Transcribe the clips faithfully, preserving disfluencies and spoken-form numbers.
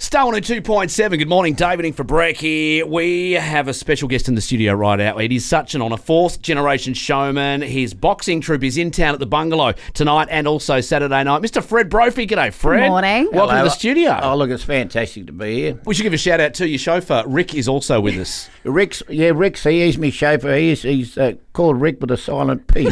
Star one oh two point seven. Good morning, David in for Breck here. We have a special guest in the studio right now. It is such an honour. Fourth generation showman. His boxing troupe is in town at the Bungalow tonight and also Saturday night. Mister Fred Brophy. G'day, Fred. Good morning. Welcome Hello. to the studio. Oh, look, it's fantastic to be here. We should give a shout out to your chauffeur. Rick is also with us. Rick's, yeah, Rick's, he is my chauffeur. He's, he's uh, called Rick with a silent P.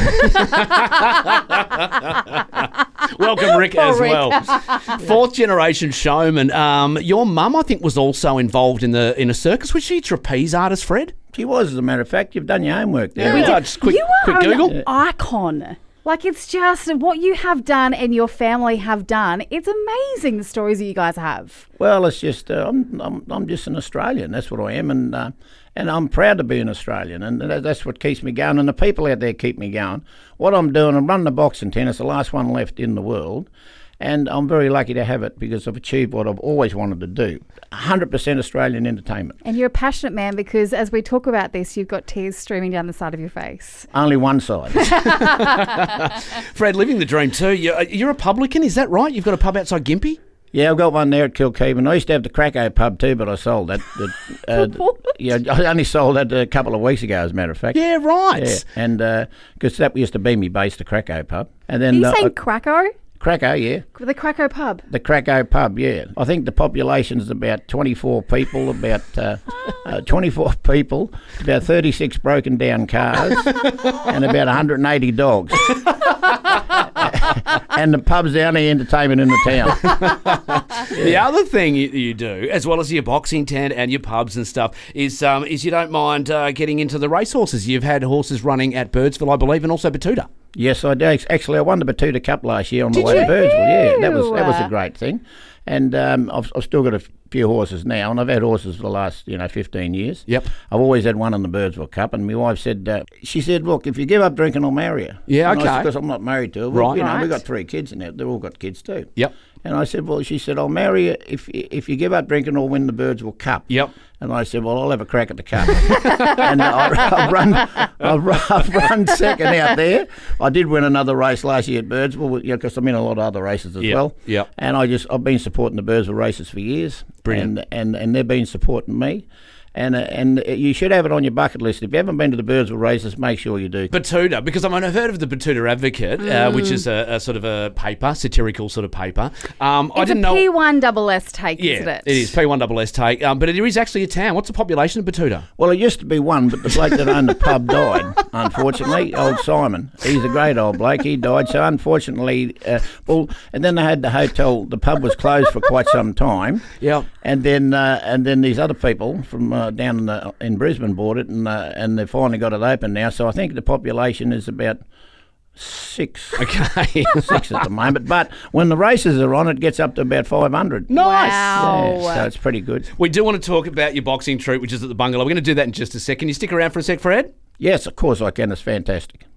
Welcome, Rick, as Rick. well. Fourth generation showman. Um, your mum, I think, was also involved in the in a circus. Was she a trapeze artist, Fred? She was, as a matter of fact. You've done your homework there. Yeah, just quick, you are quick an Google. icon. Like, it's just what you have done and your family have done. It's amazing, the stories that you guys have. Well, it's just, uh, I'm, I'm I'm just an Australian. That's what I am. And uh, and I'm proud to be an Australian. And that, that's what keeps me going. And the people out there keep me going. What I'm doing, I'm running the boxing tennis, the last one left in the world. And I'm very lucky to have it because I've achieved what I've always wanted to do. one hundred percent Australian entertainment. And you're a passionate man because as we talk about this, you've got tears streaming down the side of your face. Only one side. Fred, living the dream too. You're, you're a publican, is that right? You've got a pub outside Gympie? Yeah, I've got one there at Kilkeevan. I used to have the Krakow pub too, but I sold that. The, uh, yeah, I only sold that a couple of weeks ago, as a matter of fact. Yeah, right. Yeah, and because that used to be me base, the Krakow pub. And then Are you uh, saying uh, Krakow? Krakow, yeah. The Krakow pub? The Krakow pub, yeah. I think the population's about twenty-four people, about uh, uh, twenty-four people, about thirty-six broken down cars, and about one hundred eighty dogs. And the pub's the only entertainment in the town. The other thing you, you do, as well as your boxing tent and your pubs and stuff, is um, is you don't mind uh, getting into the racehorses. You've had horses running at Birdsville, I believe, and also Batuta. Yes, I do. Actually, I won the Batuta Cup last year on the Did way you? to Birdsville. Yeah, that was that was Ew. a great thing. And um, I've, I've still got a few horses now, and I've had horses for the last, you know, fifteen years. Yep. I've always had one in the Birdsville Cup, and my wife said, uh, she said, look, if you give up drinking, I'll marry you. Yeah, okay. Because I'm not married to her. Well, Right. You know, Right. we've got three kids in there. They've all got kids too. Yep. And I said, well, she said, I'll marry you if if you give up drinking or win the Birdsville Cup. Yep. And I said, well, I'll have a crack at the cup. And I, I've, run, I've, run, I've run second out there. I did win another race last year at Birdsville, you know, because I'm in a lot of other races as Yep, well. yep. And I just, I've been supporting the Birdsville races for years. Brilliant. And, and, and they've been supporting me. And uh, and you should have it on your bucket list. If you haven't been to the Birdsville races, make sure you do. Batuta, because I mean, I've heard of the Batuta Advocate, uh, which is a, a sort of a paper, satirical sort of paper. Um, I It's didn't a know. P one double S take, Yeah, isn't it? it is P one double S take, um, but it is actually a town. What's the population of Batuta? Well, it used to be one, but the bloke that owned the pub died, unfortunately, old Simon. He's a great old bloke. He died, so unfortunately, uh, well, and then they had the hotel. The pub was closed for quite some time. Yeah. And then uh, and then these other people from uh, down in, the, in Brisbane bought it, and uh, and they finally got it open now. So I think the population is about six, Okay. six at the moment. But when the races are on, it gets up to about five hundred. Nice. Wow. Yeah, so it's pretty good. We do want to talk about your boxing troupe, which is at the Bungalow. We're going to do that in just a second. You stick around for a sec, Fred? Yes, of course I can. It's fantastic.